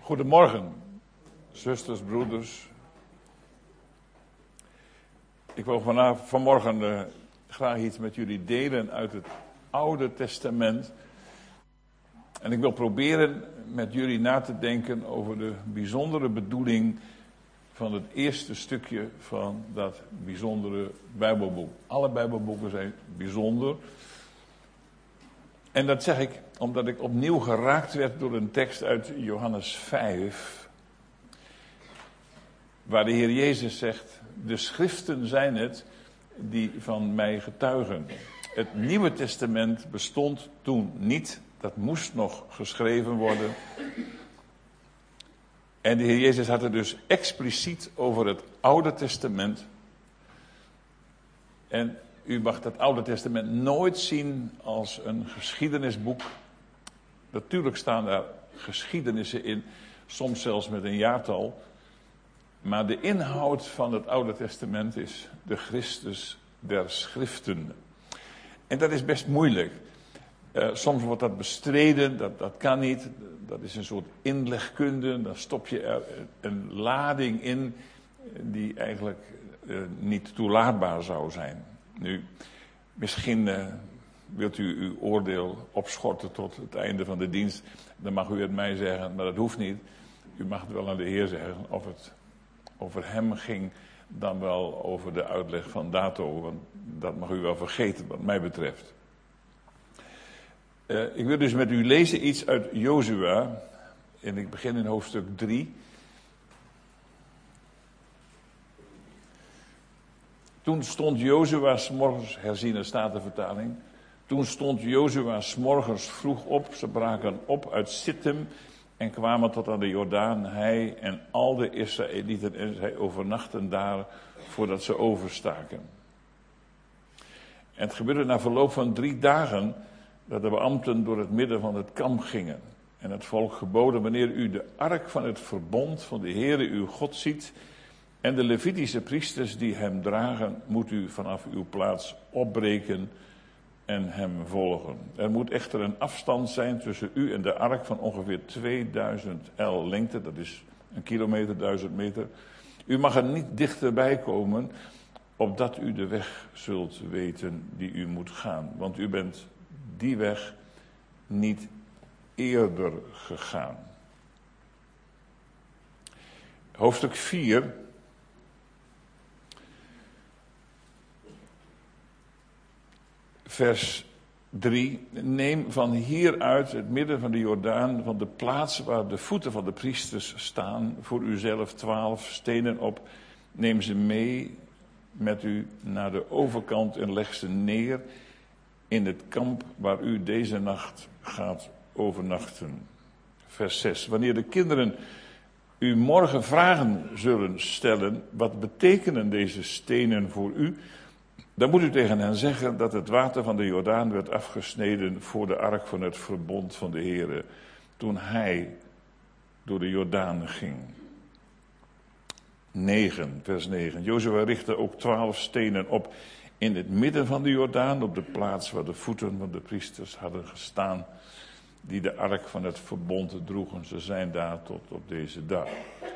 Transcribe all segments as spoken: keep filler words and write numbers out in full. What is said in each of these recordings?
Goedemorgen, zusters, broeders. Ik wil vanaf, vanmorgen uh, graag iets met jullie delen uit het Oude Testament. En ik wil proberen met jullie na te denken over de bijzondere bedoeling van het eerste stukje van dat bijzondere Bijbelboek. Alle Bijbelboeken zijn bijzonder. En dat zeg ik omdat ik opnieuw geraakt werd door een tekst uit Johannes vijf. Waar de Heer Jezus zegt, de schriften zijn het die van mij getuigen. Het Nieuwe Testament bestond toen niet, dat moest nog geschreven worden. En de Heer Jezus had het dus expliciet over het Oude Testament. En u mag dat Oude Testament nooit zien als een geschiedenisboek. Natuurlijk staan daar geschiedenissen in, soms zelfs met een jaartal. Maar de inhoud van het Oude Testament is de Christus der Schriften. En dat is best moeilijk. Uh, soms wordt dat bestreden, dat, dat kan niet. Dat is een soort inlegkunde. Dan stop je er een lading in die eigenlijk uh, niet toelaatbaar zou zijn. Nu, misschien uh, wilt u uw oordeel opschorten tot het einde van de dienst. Dan mag u het mij zeggen, maar dat hoeft niet. U mag het wel aan de Heer zeggen of het over hem ging dan wel over de uitleg van Dato. Want dat mag u wel vergeten wat mij betreft. Uh, ik wil dus met u lezen iets uit Jozua. En ik begin in hoofdstuk drie. Toen stond Jozua 's morgens, herziene Statenvertaling. Toen stond Jozua 's morgens vroeg op. Ze braken op uit Sittim en kwamen tot aan de Jordaan. Hij en al de Israëlieten en zij overnachten daar voordat ze overstaken. En het gebeurde na verloop van drie dagen dat de beambten door het midden van het kamp gingen. En het volk geboden, wanneer u de ark van het verbond van de Heere uw God ziet en de Levitische priesters die hem dragen, moet u vanaf uw plaats opbreken en hem volgen. Er moet echter een afstand zijn tussen u en de ark van ongeveer tweeduizend el lengte, dat is een kilometer, duizend meter. U mag er niet dichterbij komen, opdat u de weg zult weten die u moet gaan. Want u bent die weg niet eerder gegaan. Hoofdstuk vier. Vers drie. Neem van hieruit het midden van de Jordaan, van de plaats waar de voeten van de priesters staan, voor uzelf twaalf stenen op. Neem ze mee met u naar de overkant en leg ze neer in het kamp waar u deze nacht gaat overnachten. Vers zes. Wanneer de kinderen u morgen vragen zullen stellen, wat betekenen deze stenen voor u? Dan moet u tegen hen zeggen dat het water van de Jordaan werd afgesneden voor de ark van het verbond van de Heere, toen hij door de Jordaan ging. negen, vers negen. Jozua richtte ook twaalf stenen op in het midden van de Jordaan, op de plaats waar de voeten van de priesters hadden gestaan, die de ark van het verbond droegen. Ze zijn daar tot op deze dag.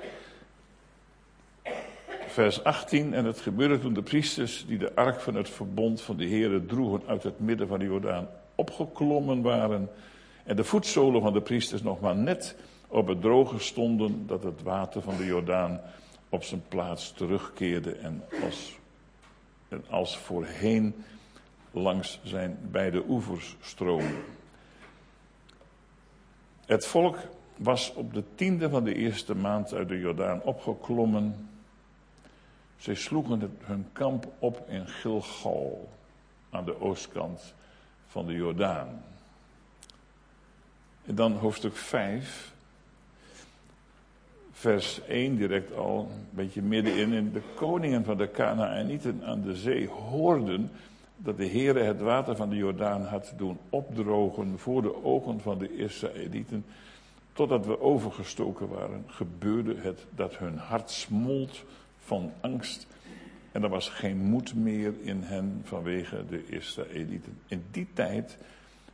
Vers achttien, en het gebeurde toen de priesters die de ark van het verbond van de Heere droegen uit het midden van de Jordaan opgeklommen waren en de voetzolen van de priesters nog maar net op het droge stonden, dat het water van de Jordaan op zijn plaats terugkeerde en als, en als voorheen langs zijn beide oevers stroomde. Het volk was op de tiende van de eerste maand uit de Jordaan opgeklommen. Zij sloegen het, hun kamp op in Gilgal, aan de oostkant van de Jordaan. En dan hoofdstuk vijf, vers één direct al, een beetje middenin. En de koningen van de Kanaanieten aan de zee hoorden dat de Heere het water van de Jordaan had doen opdrogen voor de ogen van de Israëlieten, totdat we overgestoken waren, gebeurde het dat hun hart smolt van angst en er was geen moed meer in hen vanwege de Israëlieten. In die tijd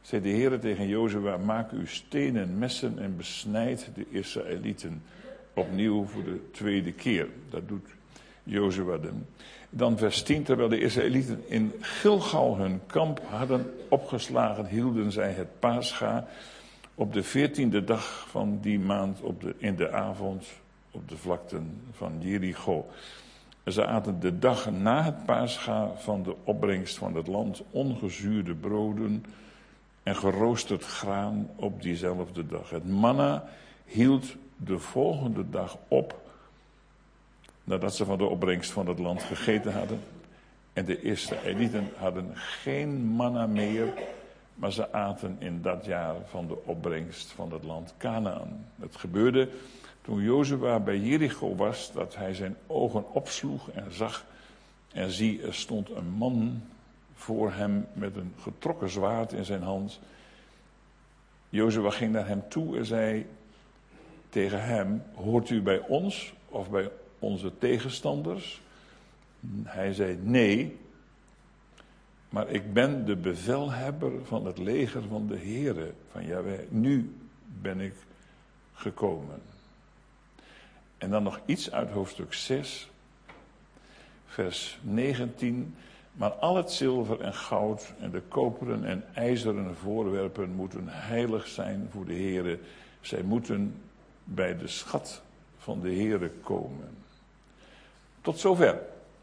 zei de Heere tegen Jozua, maak uw stenen, messen en besnijd de Israëlieten opnieuw voor de tweede keer. Dat doet Jozua dan. Dan vers tien, terwijl de Israëlieten in Gilgal hun kamp hadden opgeslagen, hielden zij het Pascha op de veertiende dag van die maand op de, in de avond op de vlakten van Jericho. En ze aten de dag na het Pascha van de opbrengst van het land ongezuurde broden en geroosterd graan op diezelfde dag. Het manna hield de volgende dag op, nadat ze van de opbrengst van het land gegeten hadden. En de Israëlieten hadden geen manna meer, maar ze aten in dat jaar van de opbrengst van het land Kanaan. Het gebeurde toen Jozua bij Jericho was, dat hij zijn ogen opsloeg en zag. En zie, er stond een man voor hem met een getrokken zwaard in zijn hand. Jozua ging naar hem toe en zei tegen hem, hoort u bij ons of bij onze tegenstanders? Hij zei, nee, maar ik ben de bevelhebber van het leger van de Heere, van Jahweh. Nu ben ik gekomen. En dan nog iets uit hoofdstuk zes, vers negentien. Maar al het zilver en goud en de koperen en ijzeren voorwerpen moeten heilig zijn voor de Heere. Zij moeten bij de schat van de Heere komen. Tot zover.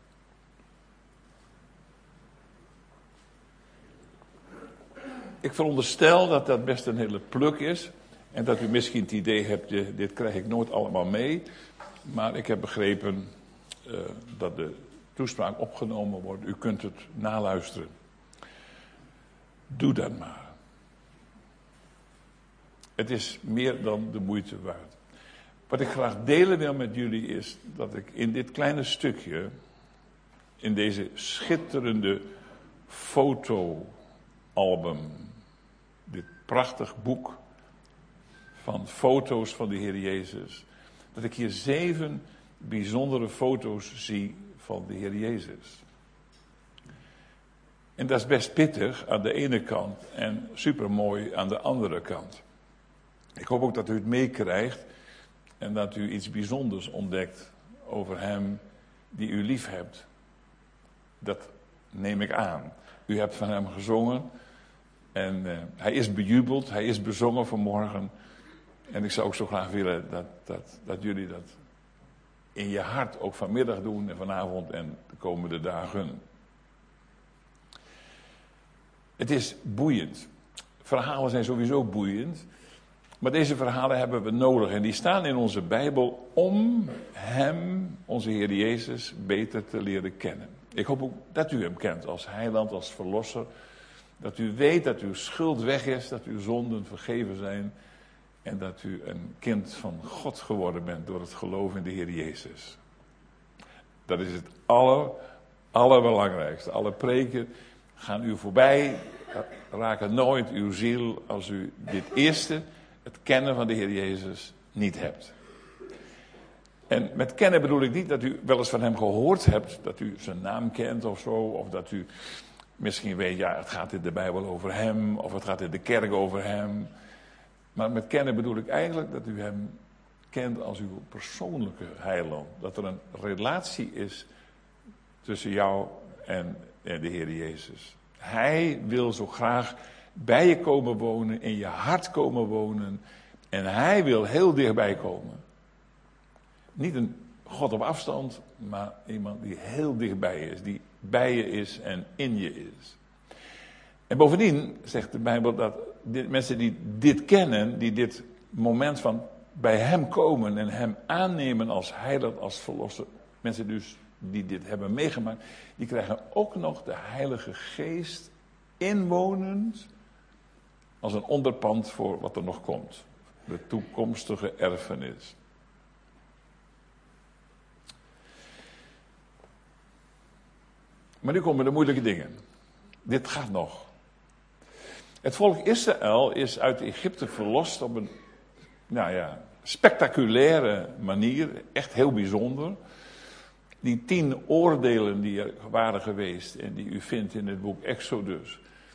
Ik veronderstel dat dat best een hele pluk is. En dat u misschien het idee hebt, dit krijg ik nooit allemaal mee. Maar ik heb begrepen uh, dat de toespraak opgenomen wordt. U kunt het naluisteren. Doe dat maar. Het is meer dan de moeite waard. Wat ik graag delen wil met jullie is dat ik in dit kleine stukje, in deze schitterende fotoalbum, dit prachtig boek van foto's van de Heer Jezus, dat ik hier zeven bijzondere foto's zie van de Heer Jezus. En dat is best pittig aan de ene kant en supermooi aan de andere kant. Ik hoop ook dat u het meekrijgt en dat u iets bijzonders ontdekt over hem die u lief hebt. Dat neem ik aan. U hebt van hem gezongen en uh, hij is bejubeld, hij is bezongen vanmorgen. En ik zou ook zo graag willen dat, dat, dat jullie dat in je hart ook vanmiddag doen en vanavond en de komende dagen. Het is boeiend. Verhalen zijn sowieso boeiend. Maar deze verhalen hebben we nodig en die staan in onze Bijbel om hem, onze Heer Jezus, beter te leren kennen. Ik hoop ook dat u hem kent als heiland, als verlosser. Dat u weet dat uw schuld weg is, dat uw zonden vergeven zijn. En dat u een kind van God geworden bent door het geloof in de Heer Jezus. Dat is het aller, allerbelangrijkste. Alle preken gaan u voorbij, raken nooit uw ziel als u dit eerste, het kennen van de Heer Jezus, niet hebt. En met kennen bedoel ik niet dat u wel eens van hem gehoord hebt, dat u zijn naam kent of zo, of dat u misschien weet, ja, het gaat in de Bijbel over hem, of het gaat in de kerk over hem. Maar met kennen bedoel ik eigenlijk dat u hem kent als uw persoonlijke heiland. Dat er een relatie is tussen jou en, en de Heer Jezus. Hij wil zo graag bij je komen wonen, in je hart komen wonen. En hij wil heel dichtbij komen. Niet een God op afstand, maar iemand die heel dichtbij is. Die bij je is en in je is. En bovendien zegt de Bijbel dat dit, mensen die dit kennen, die dit moment van bij hem komen en hem aannemen als heiland, als verlosser. Mensen dus die dit hebben meegemaakt, die krijgen ook nog de Heilige Geest inwonend als een onderpand voor wat er nog komt. De toekomstige erfenis. Maar nu komen de moeilijke dingen. Dit gaat nog. Het volk Israël is uit Egypte verlost op een, nou ja, spectaculaire manier. Echt heel bijzonder. Die tien oordelen die er waren geweest en die u vindt in het boek Exodus.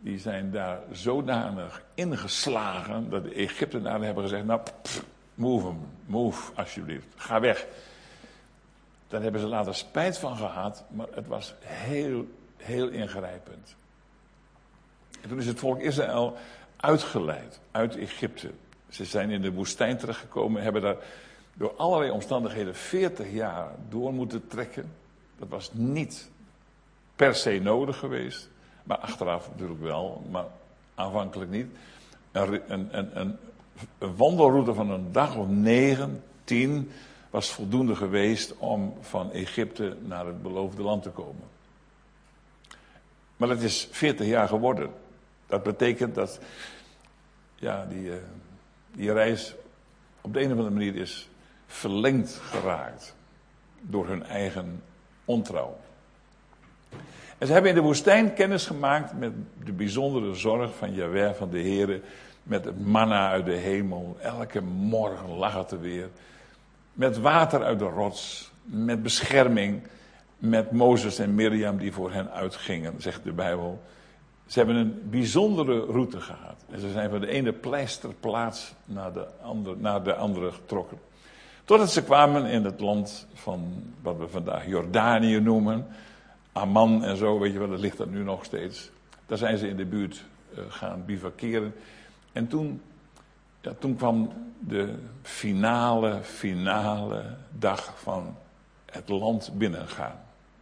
die zijn daar zodanig ingeslagen dat de Egyptenaren hebben gezegd, nou, pff, move hem, move alsjeblieft, ga weg. Daar hebben ze later spijt van gehad, maar het was heel, heel ingrijpend. En toen is het volk Israël uitgeleid uit Egypte. Ze zijn in de woestijn terechtgekomen, hebben daar door allerlei omstandigheden veertig jaar door moeten trekken. Dat was niet per se nodig geweest, maar achteraf natuurlijk wel, maar aanvankelijk niet. Een, een, een, een wandelroute van een dag of negen, tien was voldoende geweest om van Egypte naar het beloofde land te komen. Maar het is veertig jaar geworden. Dat betekent dat ja, die, uh, die reis op de een of andere manier is verlengd geraakt door hun eigen ontrouw. En ze hebben in de woestijn kennis gemaakt met de bijzondere zorg van Jahweh, van de Heere, met het manna uit de hemel. Elke morgen lag het er weer. Met water uit de rots, met bescherming, met Mozes en Mirjam die voor hen uitgingen, zegt de Bijbel. Ze hebben een bijzondere route gehad. En ze zijn van de ene pleisterplaats naar de andere, naar de andere getrokken. Totdat ze kwamen in het land van wat we vandaag Jordanië noemen. Amman en zo, weet je wel, dat ligt er nu nog steeds. Daar zijn ze in de buurt uh, gaan bivakeren. En toen, ja, toen kwam de finale, finale dag van het land binnengaan.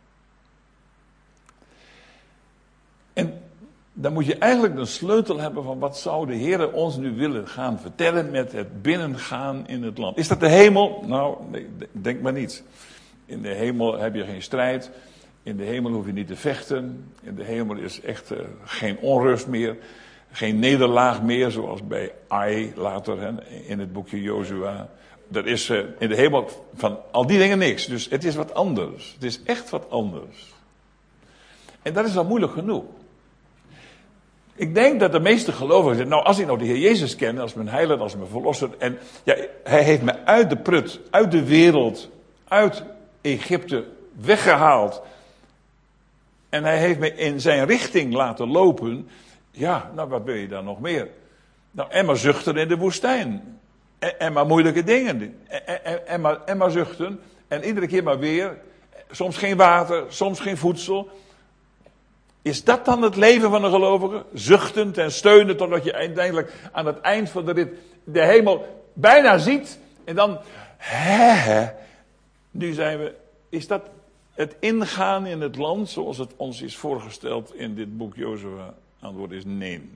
En dan moet je eigenlijk een sleutel hebben van wat zou de Heer ons nu willen gaan vertellen met het binnengaan in het land. Is dat de hemel? Nou, nee, denk maar niet. In de hemel heb je geen strijd. In de hemel hoef je niet te vechten. In de hemel is echt uh, geen onrust meer. Geen nederlaag meer, zoals bij Ai later hè, in het boekje Jozua. Er is uh, in de hemel van al die dingen niks. Dus het is wat anders. Het is echt wat anders. En dat is al moeilijk genoeg. Ik denk dat de meeste gelovigen zeggen, nou als ik nou de Heer Jezus ken, als mijn heiland, als mijn verlosser. En ja, hij heeft me uit de prut, uit de wereld, uit Egypte weggehaald. En hij heeft me in zijn richting laten lopen. Ja, nou wat wil je dan nog meer? Nou, en maar zuchten in de woestijn. En, en maar moeilijke dingen. En, en, en, maar, en maar zuchten. En iedere keer maar weer. Soms geen water, soms geen voedsel. Is dat dan het leven van een gelovige? Zuchtend en steunend totdat je uiteindelijk aan het eind van de rit de hemel bijna ziet. En dan, hè, nu zijn we, is dat het ingaan in het land zoals het ons is voorgesteld in dit boek Jozua? Antwoord is nee.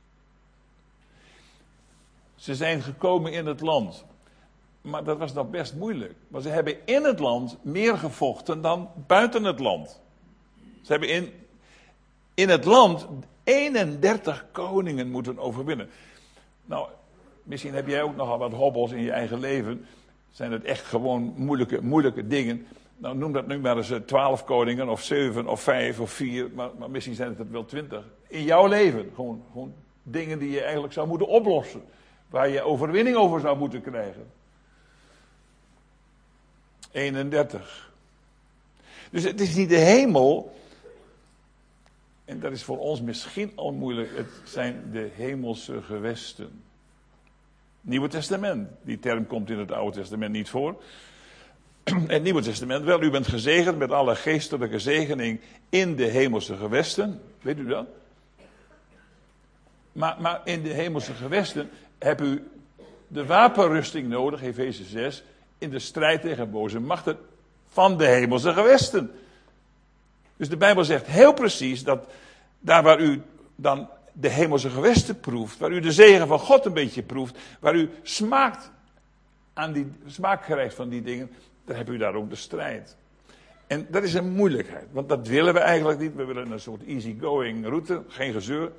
Ze zijn gekomen in het land. Maar dat was nog best moeilijk. Maar ze hebben in het land meer gevochten dan buiten het land. Ze hebben in, in het land eenendertig koningen moeten overwinnen. Nou, misschien heb jij ook nogal wat hobbels in je eigen leven. Zijn het echt gewoon moeilijke, moeilijke dingen. Nou, noem dat nu maar eens twaalf koningen, of zeven, of vijf, of vier. Maar, maar misschien zijn het er wel twintig. In jouw leven. Gewoon, gewoon dingen die je eigenlijk zou moeten oplossen. Waar je overwinning over zou moeten krijgen. eenendertig. Dus het is niet de hemel. En dat is voor ons misschien al moeilijk. Het zijn de hemelse gewesten. Nieuwe Testament. Die term komt in het Oude Testament niet voor. Het Nieuwe Testament wel. U bent gezegend met alle geestelijke zegening in de hemelse gewesten. Weet u dat? Maar, maar in de hemelse gewesten hebt u de wapenrusting nodig, Efeze zes, in de strijd tegen boze machten van de hemelse gewesten. Dus de Bijbel zegt heel precies dat daar waar u dan de hemelse gewesten proeft, waar u de zegen van God een beetje proeft, waar u smaakt aan die, smaak krijgt van die dingen, dan hebt u daar ook de strijd. En dat is een moeilijkheid, want dat willen we eigenlijk niet. We willen een soort easygoing route, geen gezeur.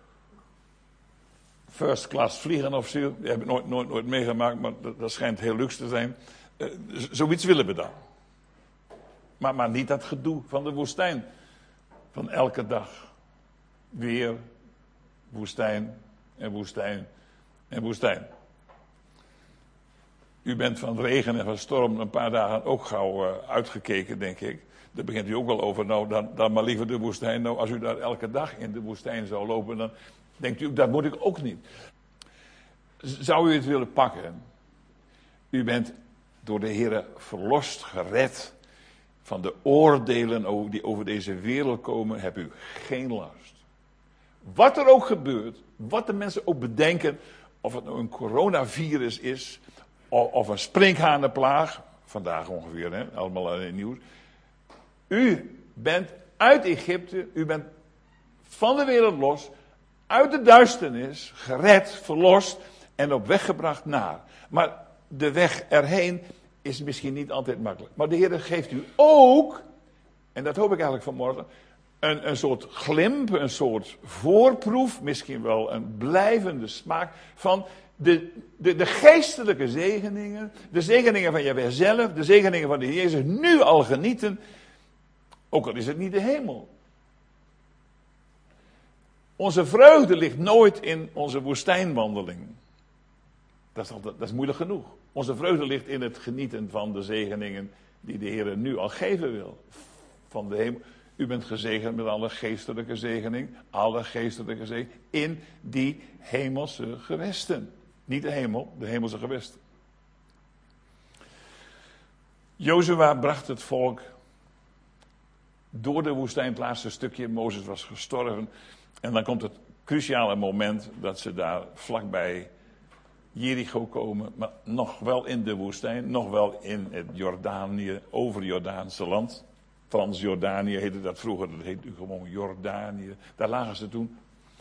First class vliegen of zo, dat heb ik nooit, nooit, nooit meegemaakt, maar dat, dat schijnt heel luxe te zijn. Uh, zoiets willen we dan. Maar, maar niet dat gedoe van de woestijn. Van elke dag. Weer woestijn en woestijn en woestijn. U bent van regen en van storm een paar dagen ook gauw uh, uitgekeken, denk ik. Daar begint u ook wel over. Nou, dan, dan maar liever de woestijn. Nou, als u daar elke dag in de woestijn zou lopen, dan denkt u, dat moet ik ook niet. Zou u het willen pakken? U bent door de Heere verlost, gered. Van de oordelen die over deze wereld komen, heb u geen last. Wat er ook gebeurt, wat de mensen ook bedenken, of het nou een coronavirus is, of, of een sprinkhanenplaag, vandaag ongeveer, hè, allemaal in het nieuws. U bent uit Egypte, u bent van de wereld los, uit de duisternis, gered, verlost en op weg gebracht naar. Maar de weg erheen is misschien niet altijd makkelijk. Maar de Heer geeft u ook, en dat hoop ik eigenlijk vanmorgen, een, een soort glimp, een soort voorproef, misschien wel een blijvende smaak van de, de, de geestelijke zegeningen, de zegeningen van Jahweh zelf, de zegeningen van de Heer Jezus, nu al genieten, ook al is het niet de hemel. Onze vreugde ligt nooit in onze woestijnwandeling. Dat is, altijd, dat is moeilijk genoeg. Onze vreugde ligt in het genieten van de zegeningen die de Heer nu al geven wil. Van de hemel. U bent gezegend met alle geestelijke zegening, alle geestelijke zegening, in die hemelse gewesten. Niet de hemel, de hemelse gewesten. Jozua bracht het volk door de woestijn, het laatste stukje. Mozes was gestorven. En dan komt het cruciale moment dat ze daar vlakbij Jericho komen, maar nog wel in de woestijn, nog wel in het Jordanië, over Jordaanse land. Transjordanië heette dat vroeger, dat heet nu gewoon Jordanië. Daar lagen ze toen.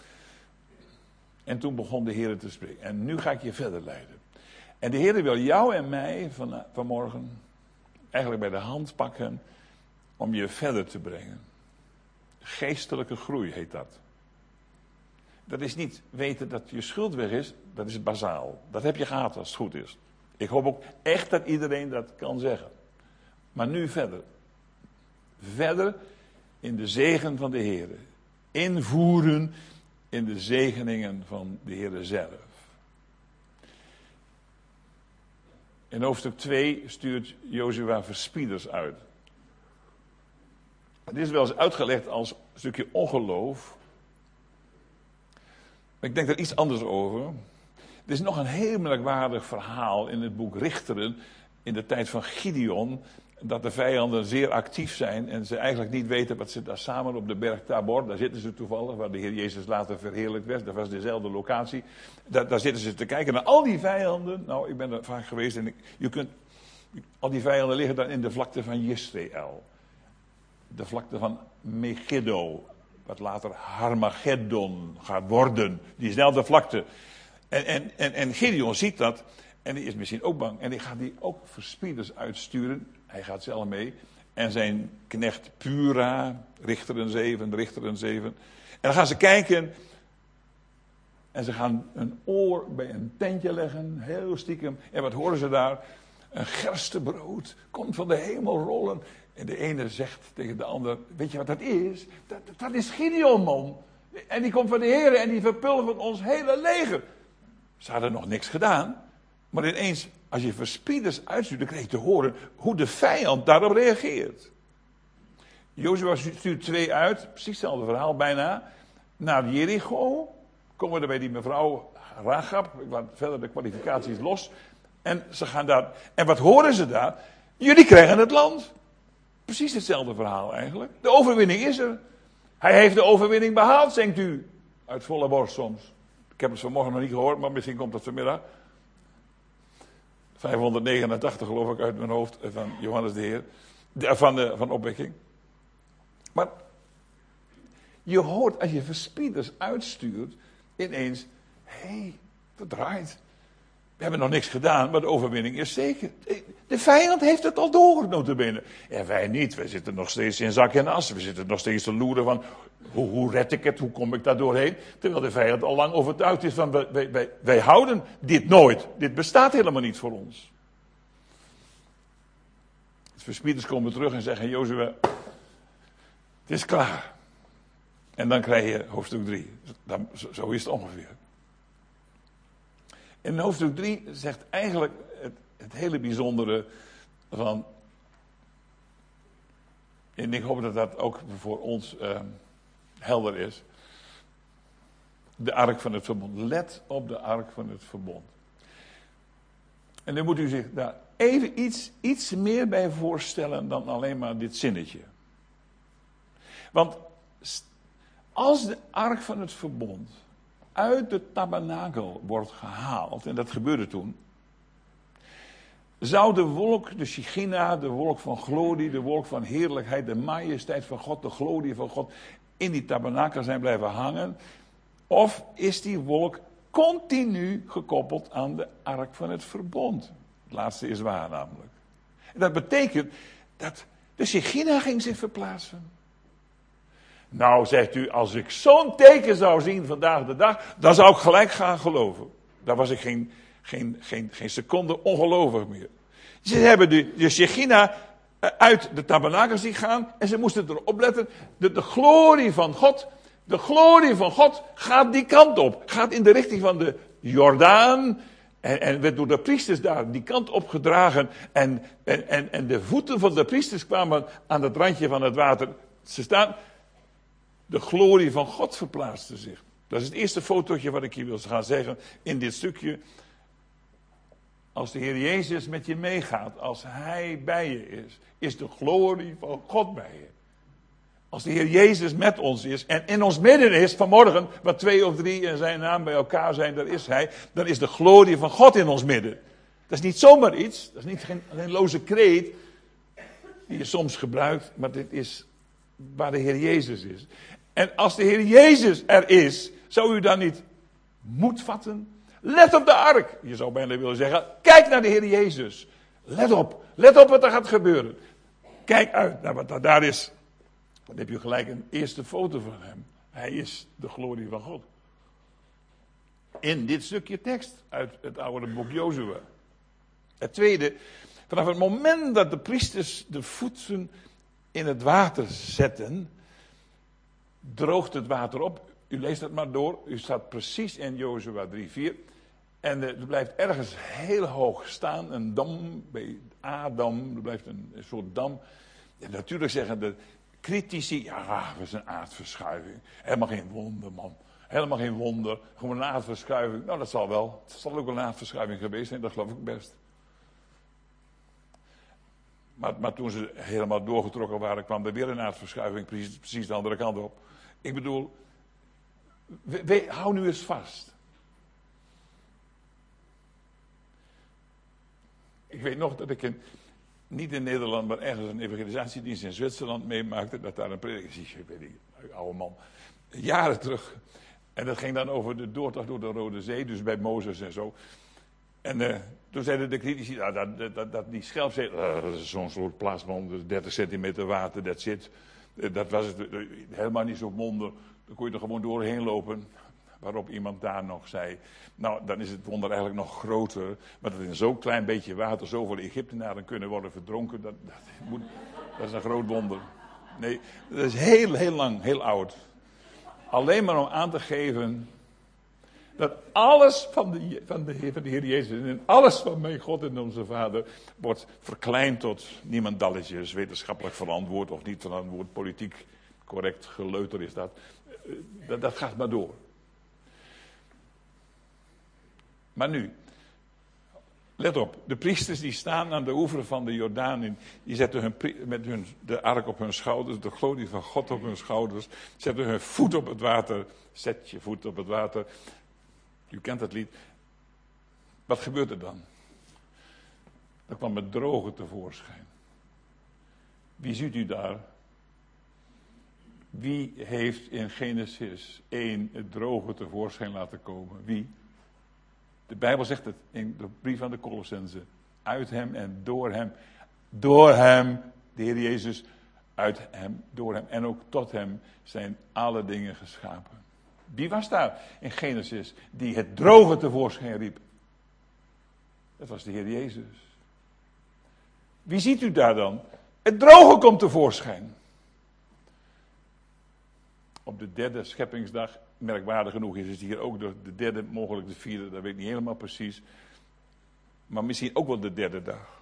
En toen begon de Heer te spreken. En nu ga ik je verder leiden. En de Heer wil jou en mij van, vanmorgen eigenlijk bij de hand pakken om je verder te brengen. Geestelijke groei heet dat. Dat is niet weten dat je schuld weg is, dat is bazaal. Dat heb je gehad als het goed is. Ik hoop ook echt dat iedereen dat kan zeggen. Maar nu verder. Verder in de zegen van de Heer. Invoeren in de zegeningen van de Heer zelf. In hoofdstuk twee stuurt Jozua verspieders uit. Het is wel eens uitgelegd als een stukje ongeloof. Maar ik denk er iets anders over. Er is nog een heel merkwaardig verhaal in het boek Richteren, in de tijd van Gideon, dat de vijanden zeer actief zijn en ze eigenlijk niet weten wat ze daar samen op de berg Tabor, daar zitten ze toevallig, waar de Heer Jezus later verheerlijkt werd, dat was dezelfde locatie, daar, daar zitten ze te kijken naar al die vijanden. Nou, ik ben er vaak geweest en ik, je kunt, al die vijanden liggen dan in de vlakte van Jezreel, de vlakte van Megiddo, wat later Harmageddon gaat worden, diezelfde vlakte. En, en, en, en Gideon ziet dat en die is misschien ook bang en die gaat die ook verspieders uitsturen. Hij gaat zelf mee. En zijn knecht Pura, Richteren zeven, Richteren zeven. En dan gaan ze kijken. En ze gaan een oor bij een tentje leggen, heel stiekem. En wat horen ze daar? Een gerstebrood komt van de hemel rollen. En de ene zegt tegen de ander, weet je wat dat is? Dat, dat is Gideon, man. En die komt van de Heer en die verpulvert ons hele leger. Ze hadden nog niks gedaan. Maar ineens, als je verspieders uitstuurt, dan krijg je te horen hoe de vijand daarop reageert. Jozua stuurt twee uit, precies hetzelfde verhaal bijna, naar Jericho. Komen er bij die mevrouw Rachab, verder de kwalificaties los. En ze gaan daar, en wat horen ze daar? Jullie krijgen het land. Precies hetzelfde verhaal eigenlijk. De overwinning is er. Hij heeft de overwinning behaald, denkt u. Uit volle borst soms. Ik heb het vanmorgen nog niet gehoord, maar misschien komt het vanmiddag. vijfhonderdnegenentachtig geloof ik uit mijn hoofd van Johannes de Heer. Van de van opwekking. Maar je hoort als je verspieders uitstuurt ineens. Hé, hey, dat draait. We hebben nog niks gedaan, maar de overwinning is zeker. De vijand heeft het al door, nota bene. En wij niet. Wij zitten nog steeds in zak en as. We zitten nog steeds te loeren van, hoe, hoe red ik het? Hoe kom ik daar doorheen? Terwijl de vijand al lang overtuigd is van, wij, wij, wij, wij houden dit nooit. Dit bestaat helemaal niet voor ons. De verspieders komen terug en zeggen, Jozua, het is klaar. En dan krijg je hoofdstuk drie. Dan, zo, zo is het ongeveer. In hoofdstuk drie zegt eigenlijk het het hele bijzondere van, en ik hoop dat dat ook voor ons uh, helder is, de ark van het verbond. Let op de ark van het verbond. En dan moet u zich daar even iets, iets meer bij voorstellen dan alleen maar dit zinnetje. Want als de ark van het verbond uit de tabernakel wordt gehaald, en dat gebeurde toen, zou de wolk, de Shechina, de wolk van glorie, de wolk van heerlijkheid, de majesteit van God, de glorie van God, in die tabernakel zijn blijven hangen? Of is die wolk continu gekoppeld aan de ark van het verbond? Het laatste is waar namelijk. En dat betekent dat de Shechina ging zich verplaatsen. Nou, zegt u, als ik zo'n teken zou zien vandaag de dag, dan zou ik gelijk gaan geloven. Daar was ik geen, geen, geen, geen seconde ongelovig meer. Ze hebben de, de Shechina uit de tabernakel zien gaan en ze moesten erop letten. De, de glorie van God, de glorie van God gaat die kant op. Gaat in de richting van de Jordaan. En, en werd door de priesters daar die kant op gedragen. En, en, en, en de voeten van de priesters kwamen aan het randje van het water. Ze staan. De glorie van God verplaatste zich. Dat is het eerste fotootje wat ik hier wil gaan zeggen in dit stukje. Als de Heer Jezus met je meegaat, als Hij bij je is, is de glorie van God bij je. Als de Heer Jezus met ons is en in ons midden is vanmorgen, waar twee of drie in zijn naam bij elkaar zijn, daar is Hij, dan is de glorie van God in ons midden. Dat is niet zomaar iets, dat is niet geen, geen loze kreet die je soms gebruikt, maar dit is waar de Heer Jezus is. En als de Heer Jezus er is, zou u dan niet moed vatten? Let op de ark. Je zou bijna willen zeggen, kijk naar de Heer Jezus. Let op, let op wat er gaat gebeuren. Kijk uit naar wat er daar is. Dan heb je gelijk een eerste foto van hem. Hij is de glorie van God. In dit stukje tekst uit het oude boek Jozua. Het tweede, vanaf het moment dat de priesters de voeten in het water zetten, droogt het water op. U leest het maar door. U staat precies in Jozua drie vier. En uh, er blijft ergens heel hoog staan. Een dam, bij Adam. Er blijft een, een soort dam. En natuurlijk zeggen de critici, ja, dat is een aardverschuiving. Helemaal geen wonder, man. Helemaal geen wonder. Gewoon een aardverschuiving. Nou, dat zal wel. Het zal ook wel een aardverschuiving geweest zijn. Dat geloof ik best. Maar, maar toen ze helemaal doorgetrokken waren, kwam er weer een aardverschuiving, precies, precies de andere kant op. Ik bedoel, we, we, hou nu eens vast. Ik weet nog dat ik in, niet in Nederland, maar ergens een evangelisatiedienst in Zwitserland meemaakte, dat daar een prediker, ik weet niet, een oude man, jaren terug. En dat ging dan over de doortocht door de Rode Zee, dus bij Mozes en zo. En uh, toen zeiden de critici, nou, dat, dat, dat, dat die Schelpzee, uh, dat is zo'n soort plasman, dertig centimeter water, dat zit. Uh, dat was het, uh, helemaal niet zo'n wonder. Dan kon je er gewoon doorheen lopen. Waarop iemand daar nog zei, nou, dan is het wonder eigenlijk nog groter. Maar dat in zo'n klein beetje water zoveel Egyptenaren kunnen worden verdronken, dat, dat, moet, dat is een groot wonder. Nee, dat is heel, heel lang, heel oud. Alleen maar om aan te geven dat alles van de, van, de, van de Heer Jezus en alles van mijn God en onze Vader wordt verkleind tot niemandalletjes, wetenschappelijk verantwoord of niet verantwoord, politiek correct geleuter is dat. Dat, dat gaat maar door. Maar nu, let op, de priesters die staan aan de oever van de Jordaan in, die zetten hun, met hun, de ark op hun schouders, de glorie van God op hun schouders, zetten hun voet op het water, zet je voet op het water. U kent dat lied. Wat gebeurt er dan? Dan kwam het droge tevoorschijn. Wie ziet u daar? Wie heeft in Genesis één het droge tevoorschijn laten komen? Wie? De Bijbel zegt het in de brief aan de Colossenzen. Uit hem en door hem. Door hem, de Heer Jezus, uit hem, door hem en ook tot hem zijn alle dingen geschapen. Wie was daar in Genesis die het droge tevoorschijn riep? Dat was de Heer Jezus. Wie ziet u daar dan? Het droge komt tevoorschijn. Op de derde scheppingsdag, merkwaardig genoeg is het hier ook de, de derde, mogelijk de vierde, dat weet ik niet helemaal precies. Maar misschien ook wel de derde dag.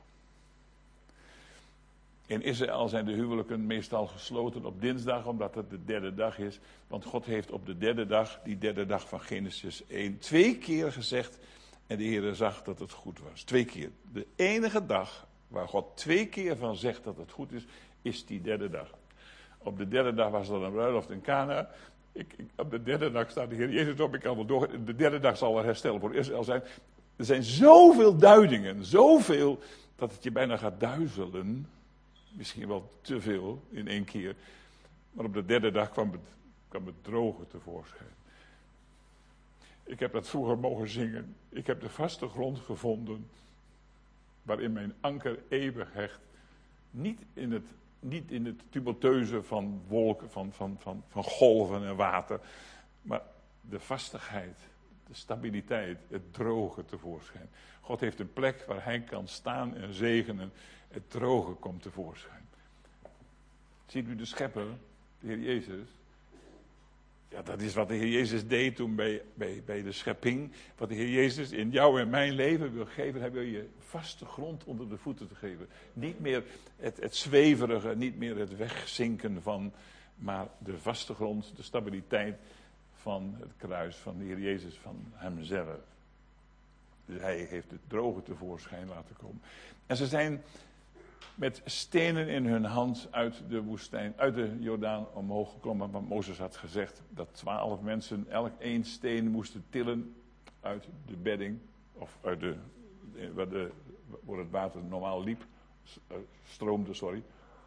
In Israël zijn de huwelijken meestal gesloten op dinsdag, omdat het de derde dag is. Want God heeft op de derde dag, die derde dag van Genesis één, twee keer gezegd. En de Heer zag dat het goed was. Twee keer. De enige dag waar God twee keer van zegt dat het goed is, is die derde dag. Op de derde dag was er een bruiloft in Cana. Ik, ik, op de derde dag staat de Heer Jezus op. Ik kan wel door. De derde dag zal er herstel voor Israël zijn. Er zijn zoveel duidingen, zoveel, dat het je bijna gaat duizelen. Misschien wel te veel in één keer. Maar op de derde dag kwam het, kwam het droge tevoorschijn. Ik heb dat vroeger mogen zingen. Ik heb de vaste grond gevonden, waarin mijn anker eeuwig hecht. Niet in het, niet in het tumultueuze van wolken, van, van, van, van golven en water. Maar de vastigheid, de stabiliteit, het droge tevoorschijn. God heeft een plek waar hij kan staan en zegenen. Het droge komt tevoorschijn. Ziet u de schepper, de Heer Jezus? Ja, dat is wat de Heer Jezus deed toen bij, bij, bij de schepping. Wat de Heer Jezus in jou en mijn leven wil geven. Hij wil je vaste grond onder de voeten te geven. Niet meer het, het zweverige, niet meer het wegzinken van. Maar de vaste grond, de stabiliteit van het kruis van de Heer Jezus, van hemzelf. Dus hij heeft het droge tevoorschijn laten komen. En ze zijn met stenen in hun hand uit de woestijn, uit de Jordaan omhoog geklommen. Want Mozes had gezegd dat twaalf mensen elk één steen moesten tillen uit de bedding. Of uit de, waar, de, waar het water normaal liep, stroomde, sorry.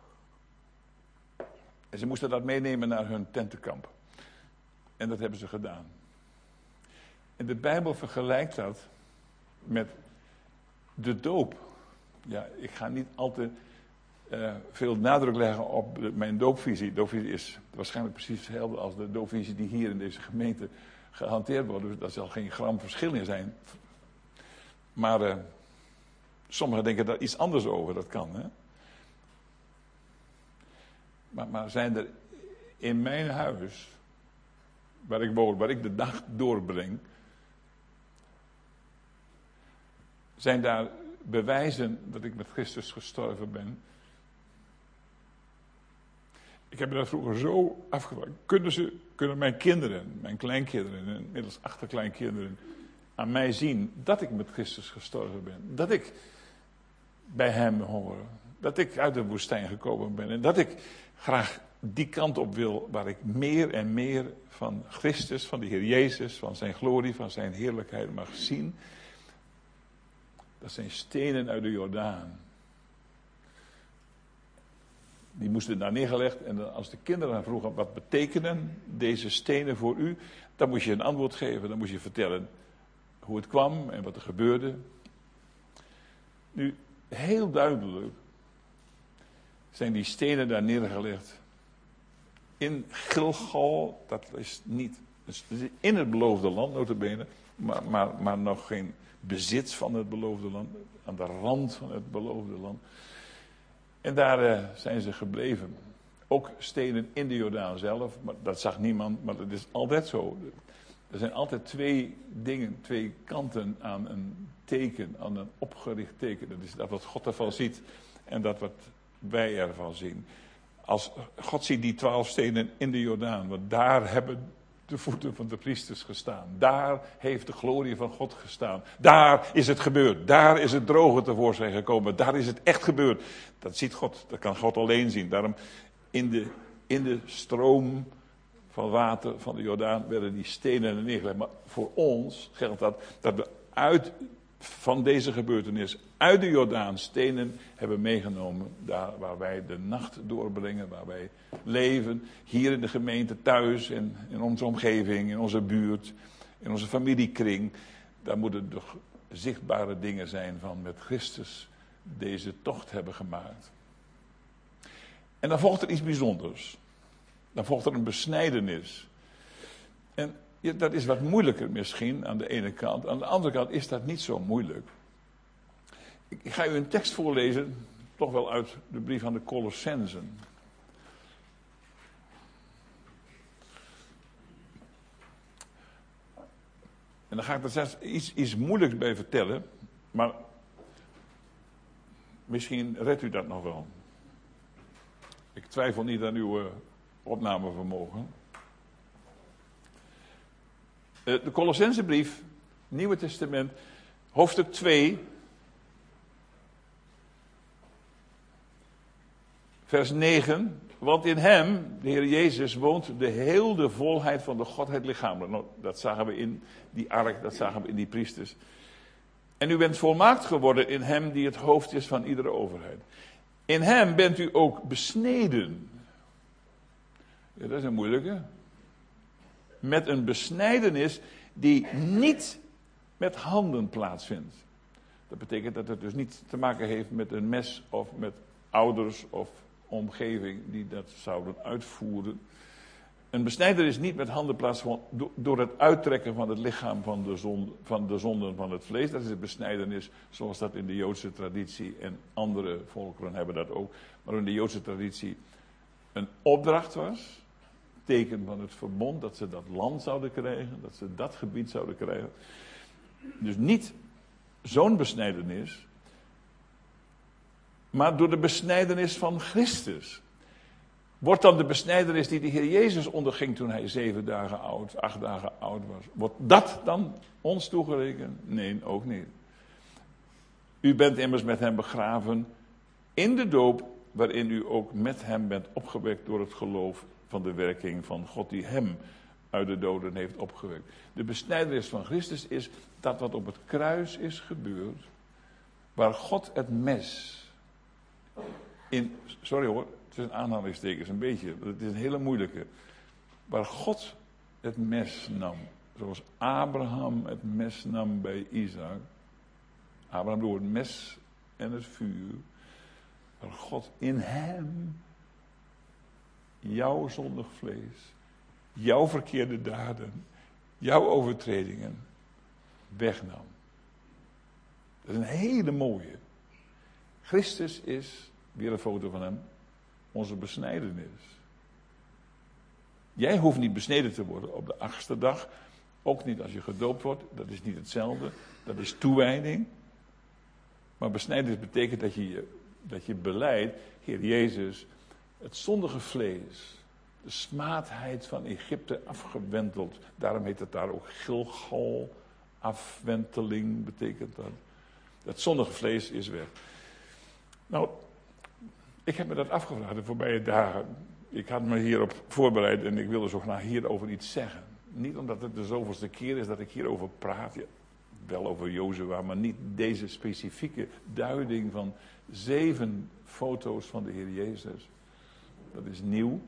En ze moesten dat meenemen naar hun tentenkamp. En dat hebben ze gedaan. En de Bijbel vergelijkt dat met de doop. Ja, ik ga niet al te uh, veel nadruk leggen op de, mijn doopvisie. Doopvisie is waarschijnlijk precies hetzelfde als de doopvisie die hier in deze gemeente gehanteerd wordt. Dus daar zal geen gram verschil in zijn. Maar uh, sommigen denken daar iets anders over, dat kan. Hè? Maar, maar zijn er in mijn huis, waar ik woon, waar ik de dag doorbreng, zijn daar bewijzen dat ik met Christus gestorven ben? Ik heb me dat vroeger zo afgevraagd. Kunnen, ze, kunnen mijn kinderen, mijn kleinkinderen, en inmiddels achterkleinkinderen, aan mij zien dat ik met Christus gestorven ben? Dat ik bij hem hoor. Dat ik uit de woestijn gekomen ben. En dat ik graag die kant op wil waar ik meer en meer van Christus, van de Heer Jezus, van zijn glorie, van zijn heerlijkheid mag zien. Dat zijn stenen uit de Jordaan. Die moesten daar neergelegd. En als de kinderen dan vroegen, wat betekenen deze stenen voor u? Dan moest je een antwoord geven. Dan moest je vertellen hoe het kwam en wat er gebeurde. Nu, heel duidelijk zijn die stenen daar neergelegd. In Gilgal, dat is niet, dus in het beloofde land, nota bene, maar, maar, maar nog geen bezit van het beloofde land, aan de rand van het beloofde land. En daar uh, zijn ze gebleven. Ook stenen in de Jordaan zelf, maar dat zag niemand, maar dat is altijd zo. Er zijn altijd twee dingen, twee kanten aan een teken, aan een opgericht teken. Dat is dat wat God ervan ziet en dat wat wij ervan zien. Als God ziet die twaalf stenen in de Jordaan, want daar hebben de voeten van de priesters gestaan. Daar heeft de glorie van God gestaan. Daar is het gebeurd. Daar is het droge tevoorschijn gekomen. Daar is het echt gebeurd. Dat ziet God. Dat kan God alleen zien. Daarom in de, in de stroom van water van de Jordaan werden die stenen neergelegd. Maar voor ons geldt dat dat we uit van deze gebeurtenis uit de Jordaan stenen hebben meegenomen. Daar waar wij de nacht doorbrengen, waar wij leven. Hier in de gemeente, thuis, in, in onze omgeving, in onze buurt, in onze familiekring. Daar moeten de zichtbare dingen zijn van met Christus deze tocht hebben gemaakt. En dan volgt er iets bijzonders. Dan volgt er een besnijdenis. En ja, dat is wat moeilijker misschien aan de ene kant. Aan de andere kant is dat niet zo moeilijk. Ik, ik ga u een tekst voorlezen, toch wel uit de brief aan de Colossenzen. En dan ga ik er zelfs iets, iets moeilijks bij vertellen. Maar Misschien redt u dat nog wel. Ik twijfel niet aan uw uh, opnamevermogen. Uh, de Colossensebrief, Nieuwe Testament, hoofdstuk twee, vers negen. Want in hem, de Heer Jezus, woont de hele volheid van de Godheid lichamelijk. Nou, dat zagen we in die ark, dat zagen we in die priesters. En u bent volmaakt geworden in hem die het hoofd is van iedere overheid. In hem bent u ook besneden. Ja, dat is een moeilijke. Met een besnijdenis die niet met handen plaatsvindt. Dat betekent dat het dus niet te maken heeft met een mes of met ouders of omgeving die dat zouden uitvoeren. Een besnijdenis niet met handen plaatsvindt door het uittrekken van het lichaam van de, zon, van de zonden van het vlees. Dat is de besnijdenis zoals dat in de Joodse traditie en andere volkeren hebben dat ook. Maar in de Joodse traditie een opdracht was. Teken van het verbond dat ze dat land zouden krijgen. Dat ze dat gebied zouden krijgen. Dus niet zo'n besnijdenis. Maar door de besnijdenis van Christus. Wordt dan de besnijdenis die de Heer Jezus onderging toen hij zeven dagen oud, acht dagen oud was. Wordt dat dan ons toegerekend? Nee, ook niet. U bent immers met hem begraven in de doop, waarin u ook met hem bent opgewekt door het geloof van de werking van God die hem uit de doden heeft opgewekt. De besnijdenis van Christus is dat wat op het kruis is gebeurd, waar God het mes in, sorry hoor, het is een aanhalingstekens, een beetje, het is een hele moeilijke, waar God het mes nam, zoals Abraham het mes nam bij Isaac. Abraham door het mes en het vuur, waar God in hem jouw zondig vlees, jouw verkeerde daden, jouw overtredingen wegnam. Dat is een hele mooie. Christus is, weer een foto van hem, onze besnijdenis. Jij hoeft niet besneden te worden op de achtste dag. Ook niet als je gedoopt wordt. Dat is niet hetzelfde. Dat is toewijding. Maar besnijdenis betekent dat je, dat je beleidt, Heer Jezus, het zondige vlees, de smaadheid van Egypte afgewenteld. Daarom heet het daar ook Gilgal, afwenteling betekent dat. Dat zondige vlees is weg. Nou, ik heb me dat afgevraagd de voorbije dagen. Ik had me hierop voorbereid en ik wilde zo graag hierover iets zeggen. Niet omdat het de zoveelste keer is dat ik hierover praat. Ja, wel over Jozua, maar niet deze specifieke duiding van zeven foto's van de Heer Jezus. Dat is nieuw.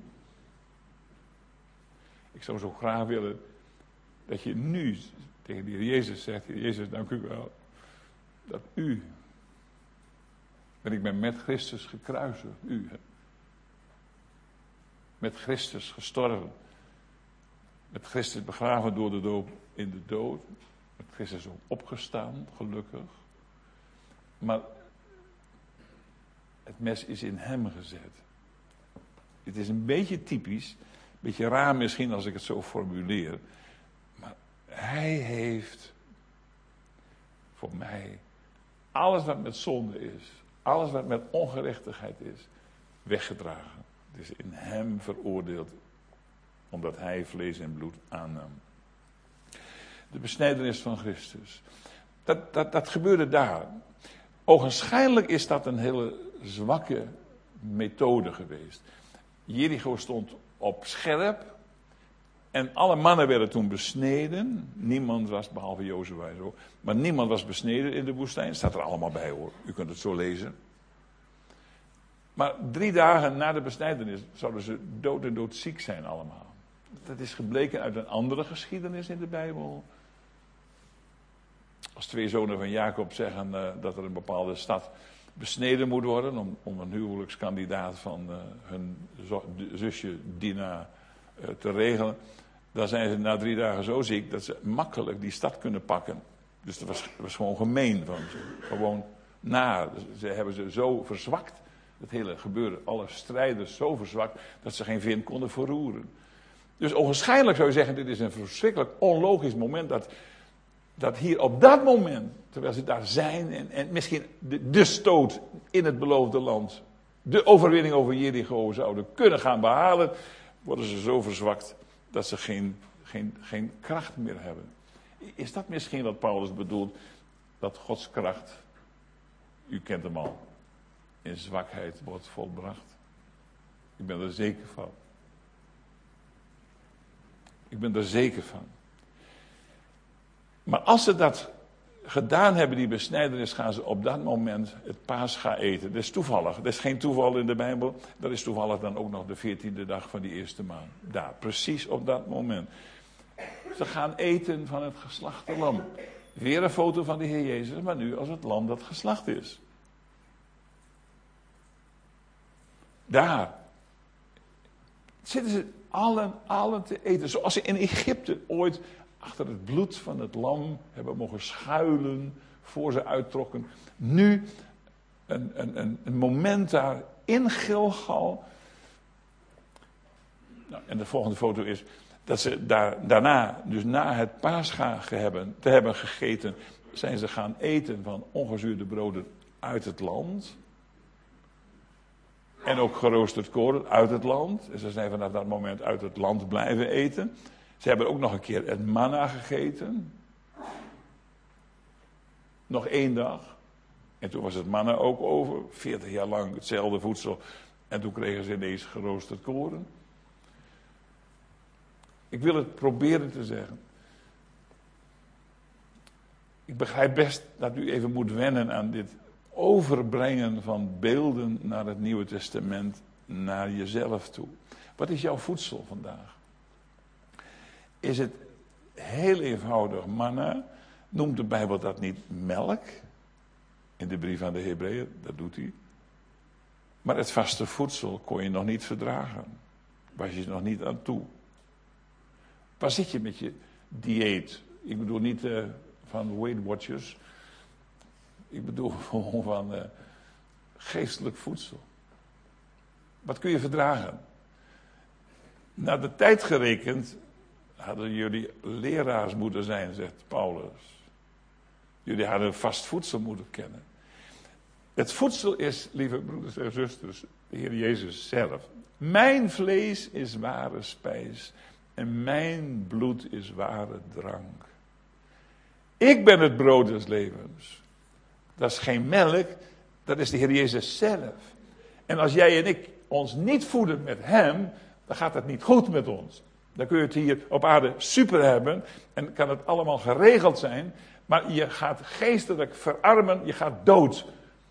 Ik zou zo graag willen dat je nu tegen de Heer Jezus zegt: Heer Jezus, dank u wel dat u, en ik ben met Christus gekruisigd, u, met Christus gestorven, met Christus begraven door de doop in de dood, met Christus ook opgestaan, gelukkig. Maar het mes is in hem gezet. Het is een beetje typisch, een beetje raar misschien als ik het zo formuleer, maar hij heeft voor mij alles wat met zonde is, alles wat met ongerechtigheid is, weggedragen. Het is in hem veroordeeld, omdat hij vlees en bloed aannam. De besnijdenis van Christus. Dat, dat, dat gebeurde daar. Ogenschijnlijk is dat een hele zwakke methode geweest. Jericho stond op scherp. En alle mannen werden toen besneden. Niemand was, behalve Jozua en zo, maar niemand was besneden in de woestijn. Staat er allemaal bij hoor, u kunt het zo lezen. Maar drie dagen na de besnijdenis zouden ze dood en doodziek zijn allemaal. Dat is gebleken uit een andere geschiedenis in de Bijbel. Als twee zonen van Jacob zeggen uh, dat er een bepaalde stad besneden moet worden om, om een huwelijkskandidaat van uh, hun zo, zusje Dina uh, te regelen, dan zijn ze na drie dagen zo ziek dat ze makkelijk die stad kunnen pakken. Dus dat was, dat was gewoon gemeen van ze. Gewoon naar. Ze hebben ze zo verzwakt. Het hele gebeuren, alle strijders zo verzwakt dat ze geen vin konden verroeren. Dus ogenschijnlijk zou je zeggen, dit is een verschrikkelijk onlogisch moment dat dat hier op dat moment, terwijl ze daar zijn en, en misschien de, de stoot in het beloofde land, de overwinning over Jericho zouden kunnen gaan behalen, worden ze zo verzwakt dat ze geen, geen, geen kracht meer hebben. Is dat misschien wat Paulus bedoelt? Dat Gods kracht, u kent hem al, in zwakheid wordt volbracht. Ik ben er zeker van. Ik ben er zeker van. Maar als ze dat gedaan hebben, die besnijdenis, gaan ze op dat moment het Pascha eten. Dat is toevallig. Dat is geen toeval in de Bijbel. Dat is toevallig dan ook nog de veertiende dag van die eerste maand. Daar, precies op dat moment. Ze gaan eten van het geslachte lam. Weer een foto van de Heer Jezus, maar nu als het lam dat geslacht is. Daar zitten ze allen, allen te eten. Zoals ze in Egypte ooit achter het bloed van het lam hebben mogen schuilen voor ze uittrokken. Nu een, een, een, een moment daar in Gilgal. Nou, en de volgende foto is dat ze daar, daarna, dus na het Pascha hebben, te hebben gegeten, zijn ze gaan eten van ongezuurde broden uit het land. En ook geroosterd koren uit het land. En ze zijn vanaf dat moment uit het land blijven eten. Ze hebben ook nog een keer het manna gegeten. Nog één dag. En toen was het manna ook over. Veertig jaar lang hetzelfde voedsel. En toen kregen ze ineens geroosterd koren. Ik wil het proberen te zeggen. Ik begrijp best dat u even moet wennen aan dit overbrengen van beelden naar het Nieuwe Testament, naar jezelf toe. Wat is jouw voedsel vandaag? Is het heel eenvoudig manna? Noemt de Bijbel dat niet melk? In de brief aan de Hebreeën, dat doet hij. Maar het vaste voedsel kon je nog niet verdragen. Was je nog niet aan toe. Waar zit je met je dieet? Ik bedoel niet uh, van Weight Watchers. Ik bedoel gewoon van uh, geestelijk voedsel. Wat kun je verdragen? Naar de tijd gerekend hadden jullie leraars moeten zijn, zegt Paulus. Jullie hadden vast voedsel moeten kennen. Het voedsel is, lieve broeders en zusters, de Heer Jezus zelf. Mijn vlees is ware spijs en mijn bloed is ware drank. Ik ben het brood des levens. Dat is geen melk, dat is de Heer Jezus zelf. En als jij en ik ons niet voeden met Hem, dan gaat het niet goed met ons. Dan kun je het hier op aarde super hebben en kan het allemaal geregeld zijn, maar je gaat geestelijk verarmen, je gaat dood.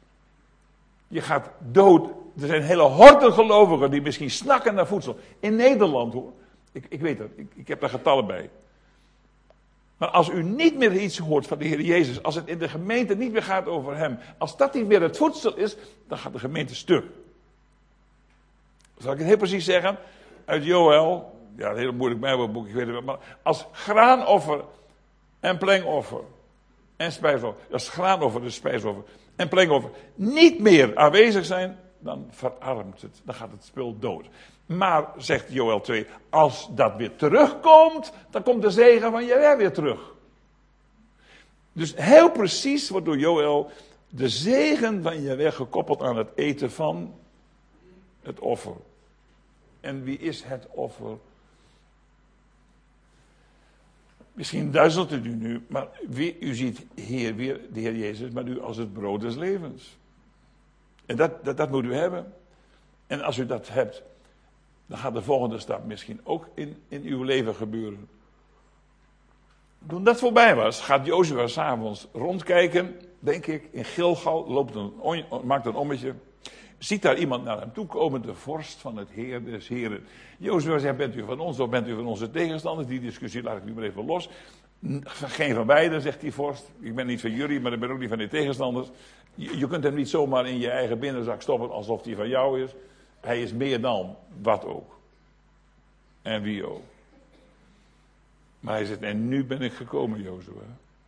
Je gaat dood. Er zijn hele horten gelovigen die misschien snakken naar voedsel. In Nederland hoor. Ik, ik weet het, ik, ik heb daar getallen bij. Maar als u niet meer iets hoort van de Heer Jezus, als het in de gemeente niet meer gaat over Hem, als dat niet meer het voedsel is, dan gaat de gemeente stuk. Zal ik het heel precies zeggen? Uit Joël, ja, een heel moeilijk Bijbelboek, ik weet het wel, maar als graanoffer en plengoffer en spijsoffer, als graanoffer, dus spijsoffer en plengoffer niet meer aanwezig zijn, dan verarmt het, dan gaat het spul dood. Maar, zegt Joël twee, als dat weer terugkomt, dan komt de zegen van Jahweh weer terug. Dus heel precies wordt door Joël de zegen van Jahweh gekoppeld aan het eten van het offer. En wie is het offer? Misschien duizelt het u nu, maar wie, u ziet hier weer de Heer Jezus, maar u als het brood des levens. En dat, dat, dat moet u hebben. En als u dat hebt, dan gaat de volgende stap misschien ook in, in uw leven gebeuren. Toen dat voorbij was, gaat Jozua 's avonds rondkijken, denk ik, in Gilgal, loopt een, maakt een ommetje. Ziet daar iemand naar hem toe komen, de vorst van het Heer des Heren. Jozua zegt, bent u van ons of bent u van onze tegenstanders? Die discussie laat ik nu maar even los. Geen van beiden, zegt die vorst. Ik ben niet van jullie, maar ik ben ook niet van die tegenstanders. Je, je kunt hem niet zomaar in je eigen binnenzak stoppen alsof hij van jou is. Hij is meer dan wat ook. En wie ook. Maar hij zegt, en nu ben ik gekomen, Jozua.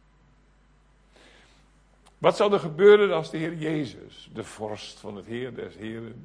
Wat zou er gebeuren als de Heer Jezus, de vorst van het Heer des Heren,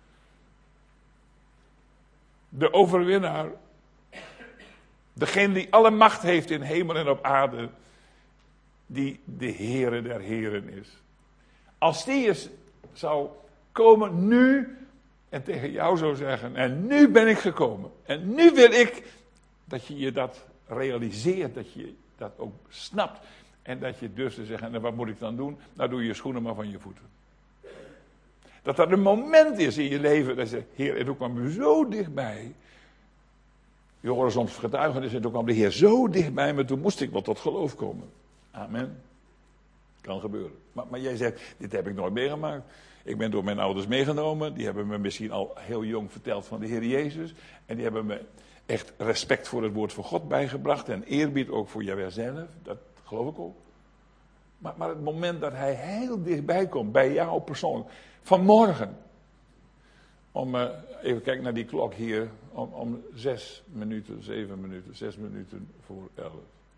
de overwinnaar, degene die alle macht heeft in hemel en op aarde, die de Heere der Heren is. Als die eens zou komen nu en tegen jou zou zeggen, en nu ben ik gekomen. En nu wil ik dat je je dat realiseert, dat je dat ook snapt. En dat je durft te zeggen, en wat moet ik dan doen? Nou, doe je schoenen maar van je voeten. Dat er een moment is in je leven dat je zegt, Heer, en toen kwam u zo dichtbij. Je hoort soms getuigenissen, en toen kwam de Heer zo dichtbij me, toen moest ik wel tot geloof komen. Amen. Kan gebeuren. Maar, maar jij zegt, dit heb ik nooit meegemaakt. Ik ben door mijn ouders meegenomen. Die hebben me misschien al heel jong verteld van de Heer Jezus. En die hebben me echt respect voor het woord van God bijgebracht. En eerbied ook voor Jahweh zelf. Dat geloof ik ook. Maar, maar het moment dat hij heel dichtbij komt, bij jou persoonlijk. Vanmorgen. Om, uh, even kijken naar die klok hier. Om, om zes minuten, zeven minuten, zes minuten voor elf.